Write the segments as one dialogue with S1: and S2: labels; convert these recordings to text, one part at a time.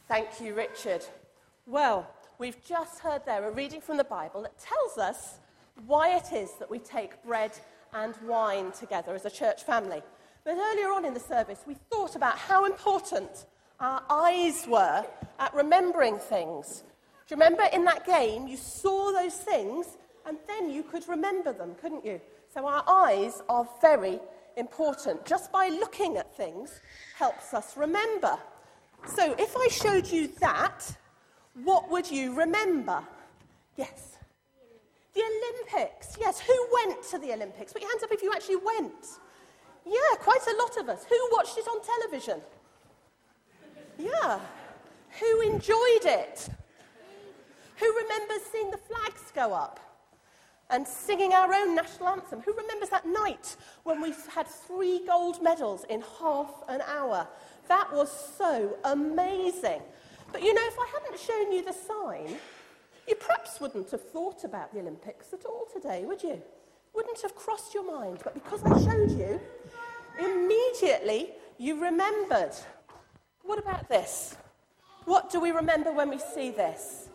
S1: Thank you, Richard. Well, we've just heard there a reading from the Bible that tells us why it is that we take bread and wine together as a church family. But earlier on in the service, we thought about how important our eyes were at remembering things. Do you remember in that game, you saw those things and then you could remember them, couldn't you? So our eyes are very important. Just by looking at things helps us remember. So if I showed you that, what would you remember? Yes. The Olympics. Yes, who went to the Olympics? Put your hands up if you actually went. Yeah, quite a lot of us. Who watched it on television? Yeah. Who enjoyed it? Who remembers seeing the flags go up and singing our own national anthem? Who remembers that night when we had 3 gold medals in half an hour? That was so amazing. But you know, if I hadn't shown you the sign, you perhaps wouldn't have thought about the Olympics at all today, would you? Wouldn't have crossed your mind. But because I showed you, immediately you remembered. What about this? What do we remember when we see this?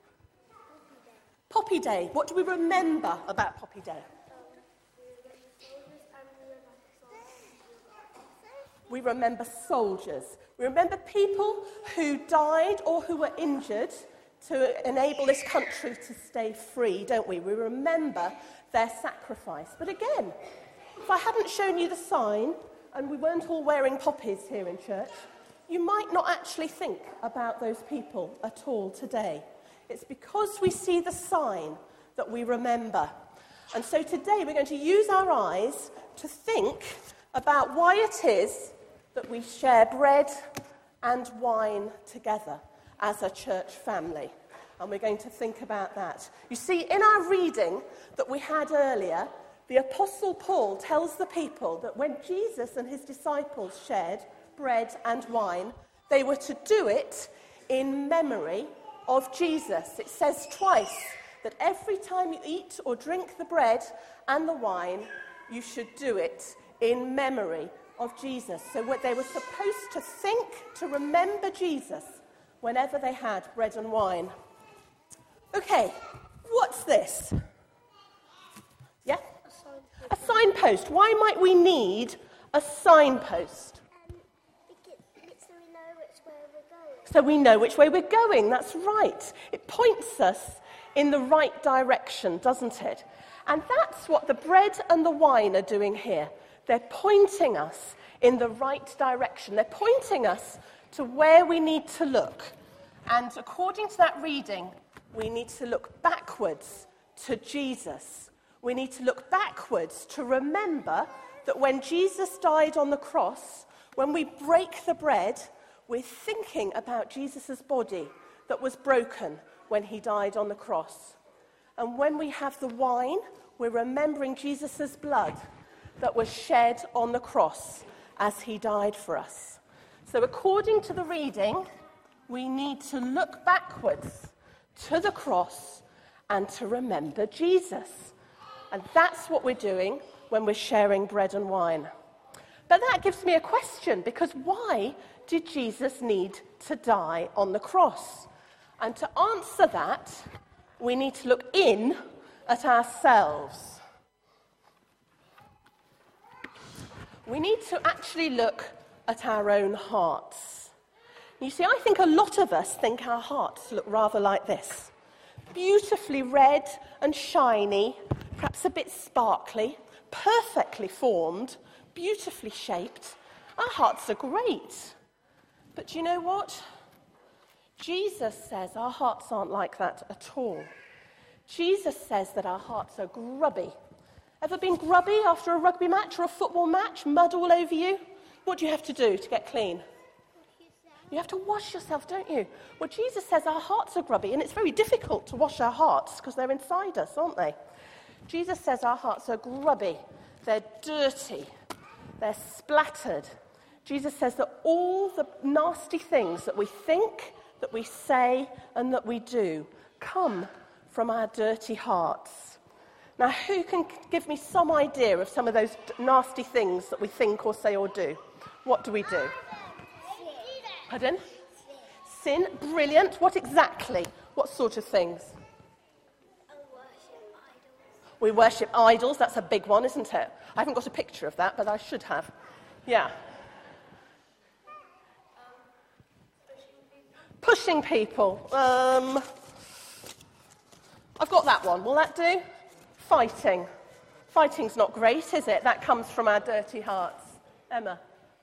S1: Poppy Day. What do we remember about Poppy Day? We remember soldiers. We remember people who died or who were injured to enable this country to stay free, don't we? We remember their sacrifice. But again, if I hadn't shown you the sign and we weren't all wearing poppies here in church, you might not actually think about those people at all today. It's because we see the sign that we remember. And so today we're going to use our eyes to think about why it is that we share bread and wine together as a church family. And we're going to think about that. You see, in our reading that we had earlier, the Apostle Paul tells the people that when Jesus and his disciples shared bread and wine, they were to do it in memory of Jesus. It says twice that every time you eat or drink the bread and the wine, you should do it in memory of Jesus. So what they were supposed to think, to remember Jesus whenever they had bread and wine. Okay, what's this? Yeah? A signpost. Why might we need a signpost? So we know which way we're going, that's right. It points us in the right direction, doesn't it? And that's what the bread and the wine are doing here. They're pointing us in the right direction. They're pointing us to where we need to look. And according to that reading, we need to look backwards to Jesus. We need to look backwards to remember that when Jesus died on the cross, when we break the bread, we're thinking about Jesus' body that was broken when he died on the cross. And when we have the wine, we're remembering Jesus' blood that was shed on the cross as he died for us. So according to the reading, we need to look backwards to the cross and to remember Jesus. And that's what we're doing when we're sharing bread and wine. But that gives me a question, because why did Jesus need to die on the cross? And to answer that, we need to look in at ourselves. We need to actually look at our own hearts. You see, I think a lot of us think our hearts look rather like this. Beautifully red and shiny, perhaps a bit sparkly, perfectly formed, beautifully shaped. Our hearts are great. But do you know what? Jesus says our hearts aren't like that at all. Jesus says that our hearts are grubby. Ever been grubby after a rugby match or a football match? Mud all over you? What do you have to do to get clean? You have to wash yourself, don't you? Well, Jesus says our hearts are grubby, and it's very difficult to wash our hearts because they're inside us, aren't they? Jesus says our hearts are grubby. They're dirty. They're splattered. Jesus says that all the nasty things that we think, that we say, and that we do come from our dirty hearts. Now, who can give me some idea of some of those nasty things that we think or say or do? What do we do? Pardon? Sin, brilliant. What exactly? What sort of things? We worship idols. That's a big one, isn't it? I haven't got a picture of that, but I should have. Yeah. Pushing people. I've got that one. Will that do? Fighting. Fighting's not great, is it? That comes from our dirty hearts. Emma?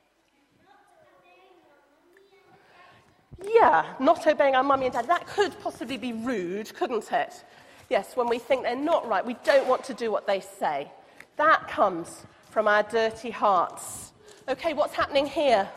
S1: Yeah, not obeying our mummy and daddy. That could possibly be rude, couldn't it? Yes, when we think they're not right, we don't want to do what they say. That comes from our dirty hearts. Okay, what's happening here?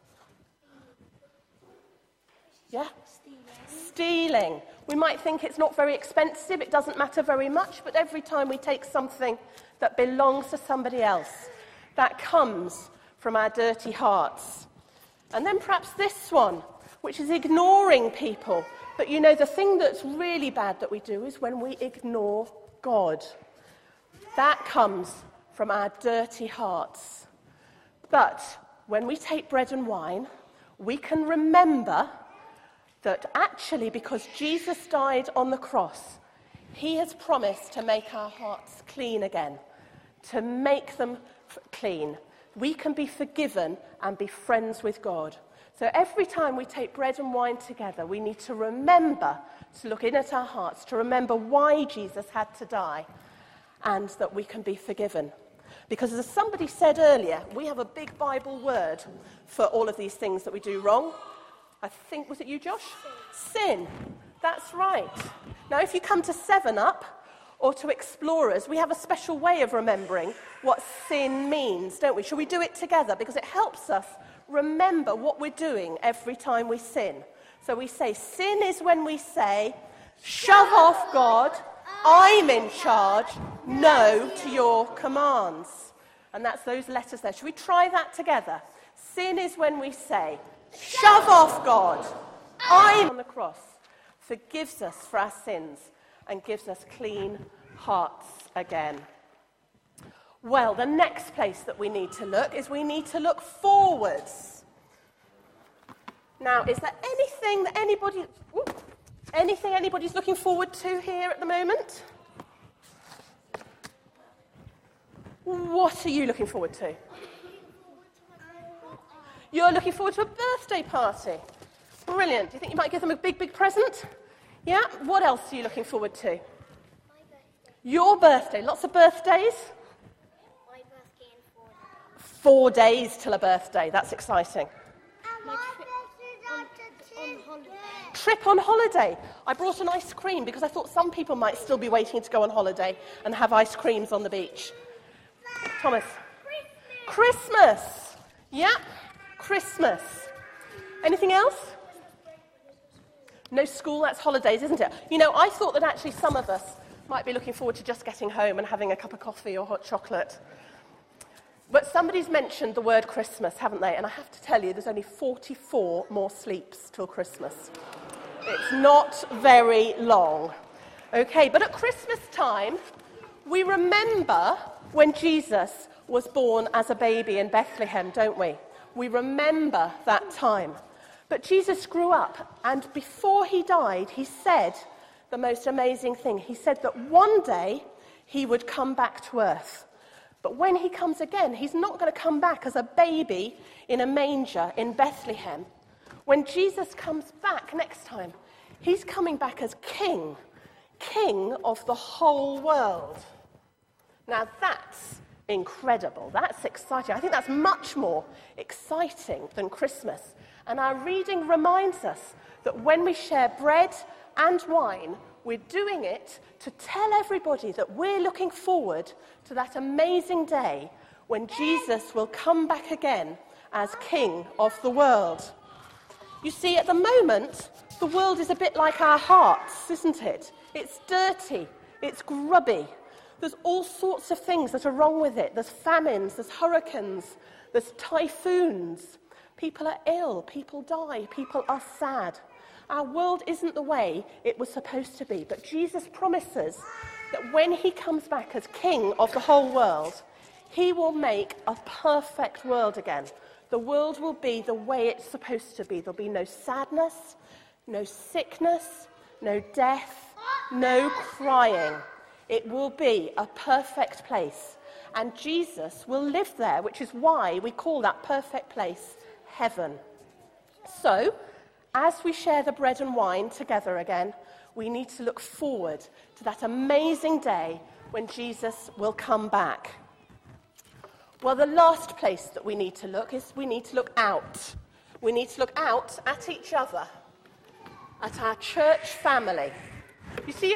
S1: Yeah? Stealing. We might think it's not very expensive, it doesn't matter very much, but every time we take something that belongs to somebody else, that comes from our dirty hearts. And then perhaps this one, which is ignoring people. But you know, the thing that's really bad that we do is when we ignore God. That comes from our dirty hearts. But when we take bread and wine, we can remember that actually, because Jesus died on the cross, he has promised to make our hearts clean again, to make them clean. We can be forgiven and be friends with God. So every time we take bread and wine together, we need to remember to look in at our hearts, to remember why Jesus had to die, and that we can be forgiven. Because as somebody said earlier, we have a big Bible word for all of these things that we do wrong. I think, was it you, Josh? Sin. That's right. Now, if you come to 7-Up or to Explorers, we have a special way of remembering what sin means, don't we? Shall we do it together? Because it helps us remember what we're doing every time we sin. So we say, sin is when we say, shove off God, I'm in charge, no to your commands. And that's those letters there. Shall we try that together? Sin is when we say, shove off God, I'm on the cross, forgives us for our sins and gives us clean hearts again. Well, the next place that we need to look is we need to look forwards. Now, is there anything that anybody's looking forward to here at the moment? What are you looking forward to? You're looking forward to a birthday party. Brilliant. Do you think you might give them a big, big present? Yeah? What else are you looking forward to?
S2: My birthday.
S1: Your birthday. Lots of birthdays? 4 days till a birthday. That's exciting.
S2: My trip on holiday.
S1: Trip on holiday. I brought an ice cream because I thought some people might still be waiting to go on holiday and have ice creams on the beach. Thomas. Christmas. Yeah, Christmas. Anything else? No school, that's holidays, isn't it? You know, I thought that actually some of us might be looking forward to just getting home and having a cup of coffee or hot chocolate. But somebody's mentioned the word Christmas, haven't they? And I have to tell you, there's only 44 more sleeps till Christmas. It's not very long. Okay, but at Christmas time, we remember when Jesus was born as a baby in Bethlehem, don't we? We remember that time. But Jesus grew up, and before he died, he said the most amazing thing. He said that one day he would come back to earth. But when he comes again, he's not going to come back as a baby in a manger in Bethlehem. When Jesus comes back next time, he's coming back as king of the whole world. Now that's incredible. That's exciting. I think that's much more exciting than Christmas. And our reading reminds us that when we share bread and wine, we're doing it to tell everybody that we're looking forward to that amazing day when Jesus will come back again as King of the world. You see, at the moment, the world is a bit like our hearts, isn't it? It's dirty, it's grubby. There's all sorts of things that are wrong with it. There's famines, there's hurricanes, there's typhoons. People are ill, people die, people are sad. Our world isn't the way it was supposed to be, but Jesus promises that when he comes back as King of the whole world, he will make a perfect world again. the world will be the way it's supposed to be. There'll be no sadness, no sickness, no death, no crying. It will be a perfect place. And Jesus will live there, which is why we call that perfect place heaven. So, as we share the bread and wine together again, we need to look forward to that amazing day when Jesus will come back. Well, the last place that we need to look is we need to look out. We need to look out at each other, at our church family. You see,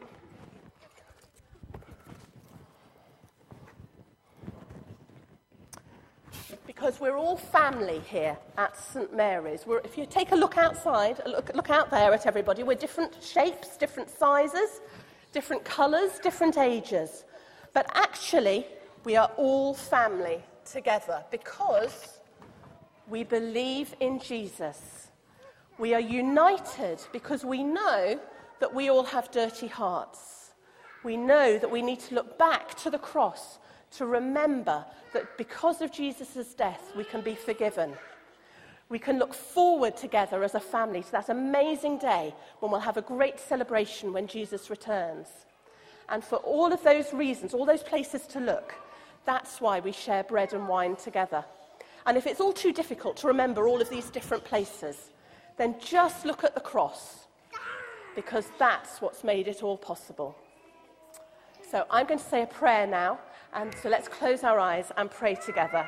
S1: because we're all family here at St. Mary's. If you take a look outside, look out there at everybody, we're different shapes, different sizes, different colours, different ages. But actually, we are all family together because we believe in Jesus. We are united because we know that we all have dirty hearts. We know that we need to look back to the cross to remember that because of Jesus' death, we can be forgiven. We can look forward together as a family to that amazing day when we'll have a great celebration when Jesus returns. And for all of those reasons, all those places to look, that's why we share bread and wine together. And if it's all too difficult to remember all of these different places, then just look at the cross, because that's what's made it all possible. So I'm going to say a prayer now, and so let's close our eyes and pray together.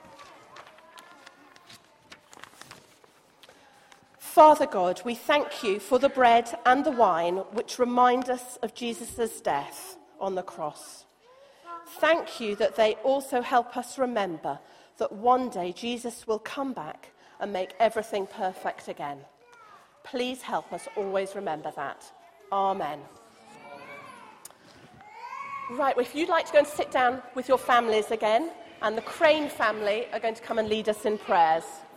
S1: Father God, we thank you for the bread and the wine which remind us of Jesus' death on the cross. Thank you that they also help us remember that one day Jesus will come back and make everything perfect again. Please help us always remember that. Amen. Right, well, if you'd like to go and sit down with your families again, and the Crane family are going to come and lead us in prayers.